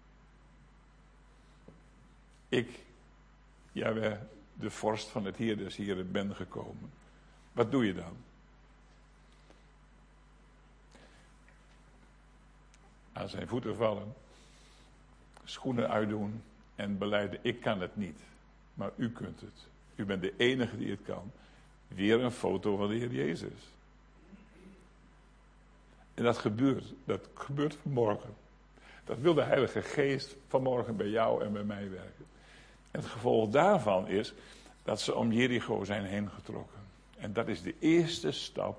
Ik, Jahweh, de vorst van het Heer des Heren, ben gekomen. Wat doe je dan? Aan zijn voeten vallen. Schoenen uitdoen en belijden, ik kan het niet. Maar u kunt het. U bent de enige die het kan. Weer een foto van de Heer Jezus. En dat gebeurt. Dat gebeurt vanmorgen. Dat wil de Heilige Geest vanmorgen bij jou en bij mij werken. En het gevolg daarvan is dat ze om Jericho zijn heen getrokken. En dat is de eerste stap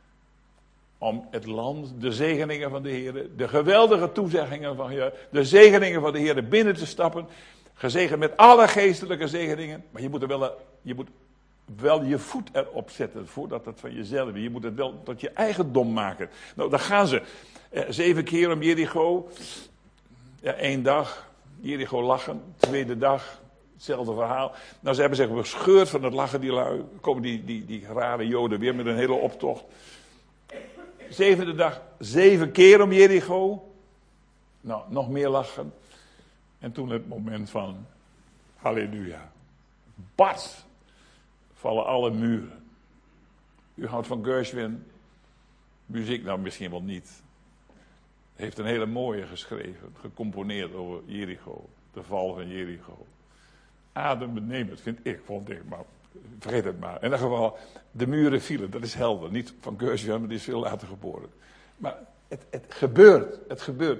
om het land, de zegeningen van de Heer, de geweldige toezeggingen van je, de zegeningen van de Heer binnen te stappen. Gezegend met alle geestelijke zegeningen. Maar je moet er wel, je moet wel je voet erop zetten voordat het van jezelf is. Je moet het wel tot je eigendom maken. Nou, dan gaan ze. Eh, zeven keer om Jericho. Ja, één dag. Jericho lachen. Tweede dag. Hetzelfde verhaal. Nou, ze hebben zich gescheurd van het lachen, die lui. Komen die, die, die rare Joden weer met een hele optocht. Zevende dag. Zeven keer om Jericho. Nou, nog meer lachen. En toen het moment van halleluja. Bats. Vallen alle muren. U houdt van Gershwin. Muziek nou misschien wel niet. Heeft een hele mooie geschreven. Gecomponeerd over Jericho. De val van Jericho. Adembenemend vind ik, vond ik. Maar vergeet het maar. In ieder geval, de muren vielen. Dat is helder. Niet van Gershwin, maar die is veel later geboren. Maar het, het gebeurt. Het gebeurt.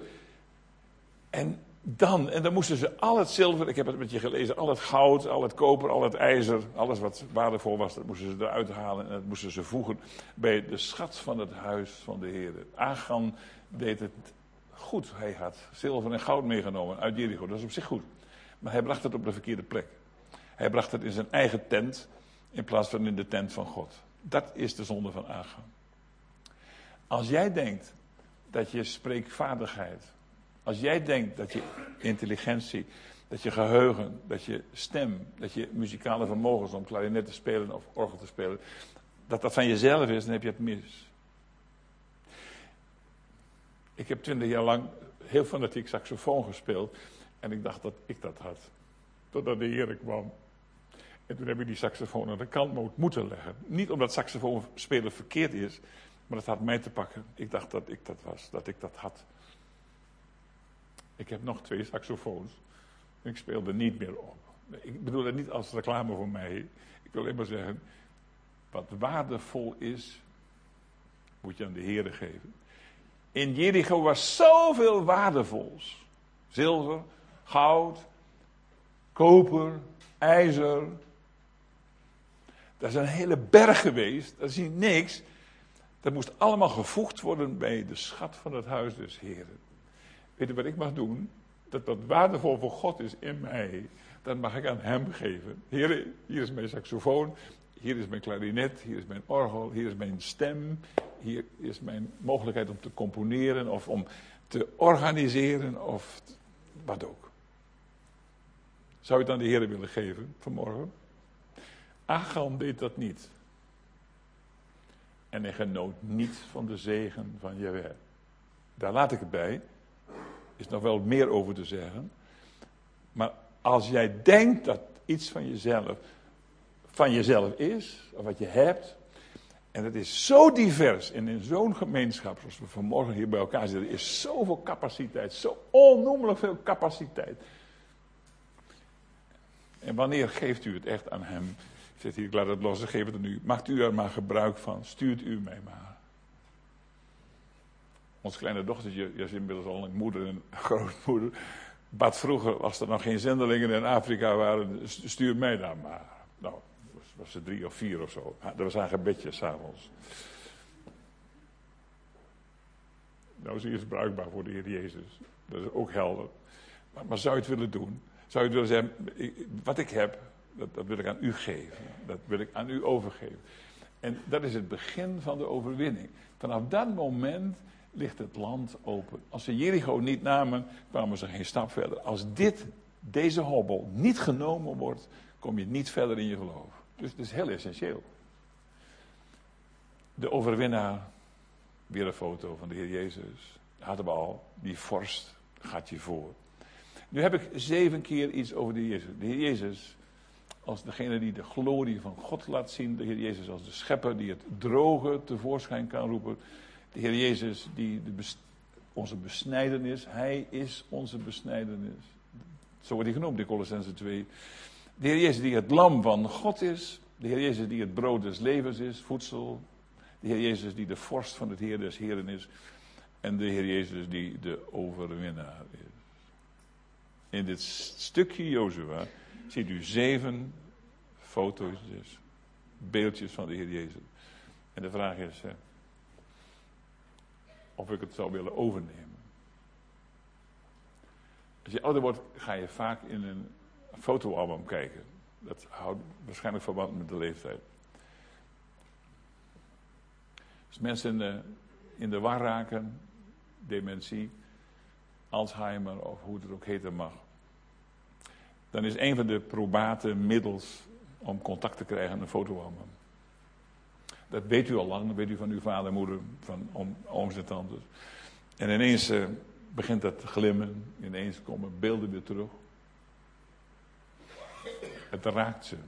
En dan, en dan moesten ze al het zilver, ik heb het met je gelezen, al het goud, al het koper, al het ijzer, alles wat waardevol was, dat moesten ze eruit halen en dat moesten ze voegen bij de schat van het huis van de Heer. Achan deed het goed. Hij had zilver en goud meegenomen uit Jericho, dat is op zich goed. Maar hij bracht het op de verkeerde plek. Hij bracht het in zijn eigen tent in plaats van in de tent van God. Dat is de zonde van Achan. Als jij denkt dat je spreekvaardigheid, als jij denkt dat je intelligentie, dat je geheugen, dat je stem, dat je muzikale vermogens om klarinet te spelen of orgel te spelen, dat dat van jezelf is, dan heb je het mis. Ik heb twintig jaar lang heel fanatiek saxofoon gespeeld en ik dacht dat ik dat had. Totdat de Heer kwam. En toen heb ik die saxofoon aan de kant moeten leggen. Niet omdat saxofoon spelen verkeerd is, maar dat had mij te pakken. Ik dacht dat ik dat was, dat ik dat had. Ik heb nog twee saxofoons. En ik speel er niet meer op. Ik bedoel het niet als reclame voor mij. Ik wil alleen maar zeggen, wat waardevol is, moet je aan de Heere geven. In Jericho was zoveel waardevols. Zilver, goud, koper, ijzer. Dat is een hele berg geweest. Dat is niet niks. Dat moest allemaal gevoegd worden bij de schat van het huis des Heren. Weet je wat ik mag doen? Dat wat waardevol voor God is in mij, dat mag ik aan hem geven. Heer, hier is mijn saxofoon, hier is mijn klarinet, hier is mijn orgel, hier is mijn stem, hier is mijn mogelijkheid om te componeren of om te organiseren of wat ook. Zou je het aan de Heer willen geven vanmorgen? Achan deed dat niet. En hij genoot niet van de zegen van Jahweh. Daar laat ik het bij. Is nog wel meer over te zeggen. Maar als jij denkt dat iets van jezelf van jezelf is, of wat je hebt, en het is zo divers en in zo'n gemeenschap zoals we vanmorgen hier bij elkaar zitten, er is zoveel capaciteit, zo onnoemelijk veel capaciteit. En wanneer geeft u het echt aan hem? Zegt hij, ik laat het los, ik geef het aan u. Maakt u er maar gebruik van, stuurt u mij maar. Ons kleine dochtertje, die is inmiddels al een moeder en grootmoeder, bad vroeger, als er nog geen zendelingen in Afrika waren, stuur mij dan maar. Nou, was, was ze drie of vier of zo. Dat was haar gebedje s'avonds. Nou, ze is bruikbaar voor de Heer Jezus. Dat is ook helder. Maar, maar zou je het willen doen? Zou je het willen zeggen, ik, wat ik heb, dat, dat wil ik aan u geven. Dat wil ik aan u overgeven. En dat is het begin van de overwinning. Vanaf dat moment ligt het land open. Als ze Jericho niet namen, kwamen ze geen stap verder. Als dit, deze hobbel niet genomen wordt, kom je niet verder in je geloof. Dus het is heel essentieel. De overwinnaar, weer een foto van de Heer Jezus. Hadden we al, die vorst gaat je voor. Nu heb ik zeven keer iets over de Heer Jezus. De Heer Jezus als degene die de glorie van God laat zien. De Heer Jezus als de schepper die het droge tevoorschijn kan roepen. De Heer Jezus die de bes- onze besnijdenis. Hij is onze besnijdenis. Zo wordt hij genoemd in Kolossenzen twee. De Heer Jezus die het lam van God is. De Heer Jezus die het brood des levens is, voedsel. De Heer Jezus die de vorst van het Heer des Heren is. En de Heer Jezus die de overwinnaar is. In dit stukje Jozua ziet u zeven foto's, beeldjes van de Heer Jezus. En de vraag is hè, of ik het zou willen overnemen. Als je ouder wordt, ga je vaak in een fotoalbum kijken. Dat houdt waarschijnlijk verband met de leeftijd. Als mensen in de, in de war raken, dementie, Alzheimer of hoe het ook heten mag, dan is een van de probate middels om contact te krijgen een fotoalbum. Dat weet u al lang, dat weet u van uw vader en moeder, van oom, ooms en tantes. En ineens uh, begint dat te glimmen, ineens komen beelden weer terug. Het raakt ze.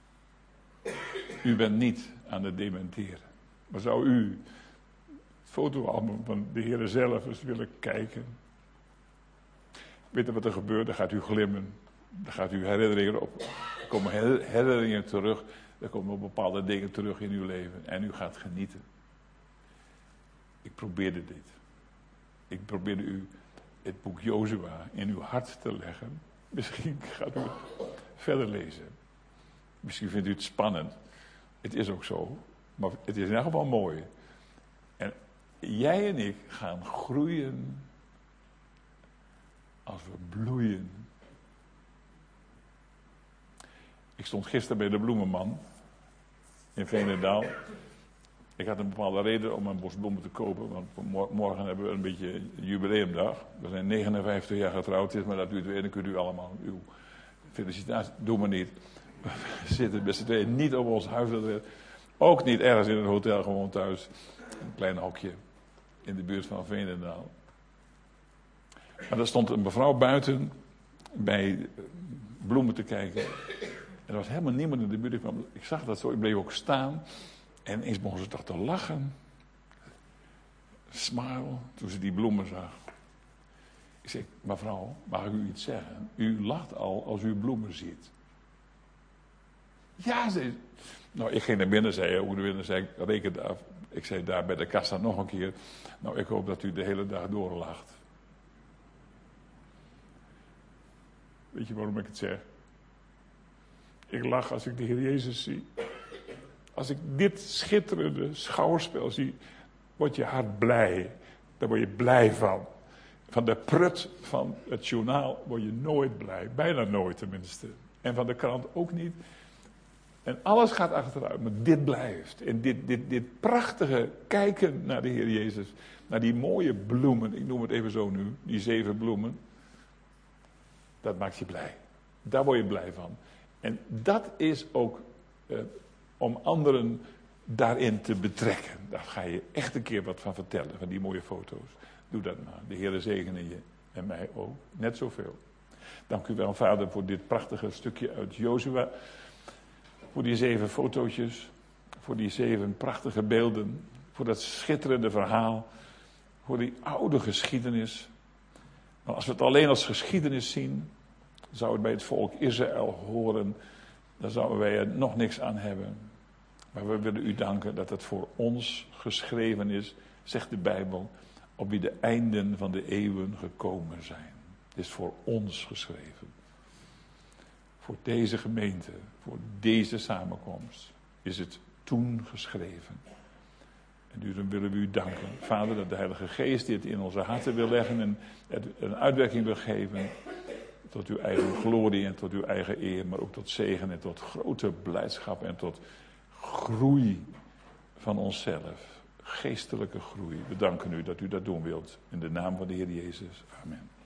U bent niet aan het dementeren. Maar zou u het fotoalbum van de Heer zelf eens willen kijken? Weet u wat er gebeurt? Dan gaat u glimmen. Dan gaat u herinneringen op. Er komen herinneringen terug. Er komen bepaalde dingen terug in uw leven. En u gaat genieten. Ik probeerde dit. Ik probeerde u het boek Jozua in uw hart te leggen. Misschien gaat u het verder lezen. Misschien vindt u het spannend. Het is ook zo. Maar het is in ieder geval mooi. En jij en ik gaan groeien als we bloeien. Ik stond gisteren bij de bloemenman in Veenendaal. Ik had een bepaalde reden om een bos bloemen te kopen, want morgen hebben we een beetje een jubileumdag. We zijn negenenvijftig jaar getrouwd, is maar dat duurt weer, dan kunt u allemaal uw felicitaties, doe maar niet. We zitten met z'n tweeën niet op ons huisadres, ook niet ergens in een hotel, gewoon thuis. Een klein hokje in de buurt van Veenendaal. Maar er stond een mevrouw buiten bij bloemen te kijken. En er was helemaal niemand in de buurt. Ik zag dat zo, ik bleef ook staan. En ineens begon ze toch te lachen. Smile, toen ze die bloemen zag. Ik zei, mevrouw, mag ik u iets zeggen? U lacht al als u bloemen ziet. Ja, zei. Nou, ik ging naar binnen, zei hoe de binnen zei, ik reken af. Ik zei daar bij de kassa nog een keer. Nou, ik hoop dat u de hele dag door lacht. Weet je waarom ik het zeg? Ik lach als ik de Heer Jezus zie. Als ik dit schitterende schouwspel zie, word je hart blij. Daar word je blij van. Van de prut van het journaal word je nooit blij. Bijna nooit tenminste. En van de krant ook niet. En alles gaat achteruit, maar dit blijft. En dit, dit, dit prachtige kijken naar de Heer Jezus. Naar die mooie bloemen, ik noem het even zo nu, die zeven bloemen. Dat maakt je blij. Daar word je blij van. En dat is ook eh, om anderen daarin te betrekken. Daar ga je echt een keer wat van vertellen, van die mooie foto's. Doe dat maar. De Heer zegene je en mij ook. Net zoveel. Dank u wel, Vader, voor dit prachtige stukje uit Jozua. Voor die zeven fotootjes. Voor die zeven prachtige beelden. Voor dat schitterende verhaal. Voor die oude geschiedenis. Maar als we het alleen als geschiedenis zien, Zou het bij het volk Israël horen, dan zouden wij er nog niks aan hebben. Maar we willen u danken dat het voor ons geschreven is, zegt de Bijbel, op wie de einden van de eeuwen gekomen zijn. Het is voor ons geschreven. Voor deze gemeente, voor deze samenkomst, is het toen geschreven. En daarom willen we u danken, Vader, dat de Heilige Geest dit in onze harten wil leggen en het een uitwerking wil geven. Tot uw eigen glorie en tot uw eigen eer, maar ook tot zegen en tot grote blijdschap en tot groei van onszelf. Geestelijke groei. We danken u dat u dat doen wilt. In de naam van de Heer Jezus. Amen.